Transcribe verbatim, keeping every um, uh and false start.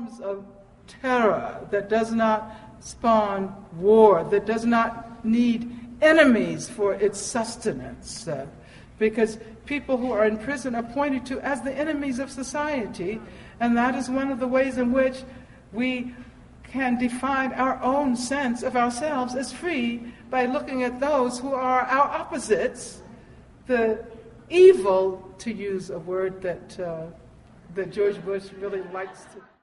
forms of terror, that does not spawn war, that does not need enemies for its sustenance. Uh, because people who are in prison are pointed to as the enemies of society, and that is one of the ways in which we can define our own sense of ourselves as free, by looking at those who are our opposites, the evil, to use a word that uh, that George Bush really likes to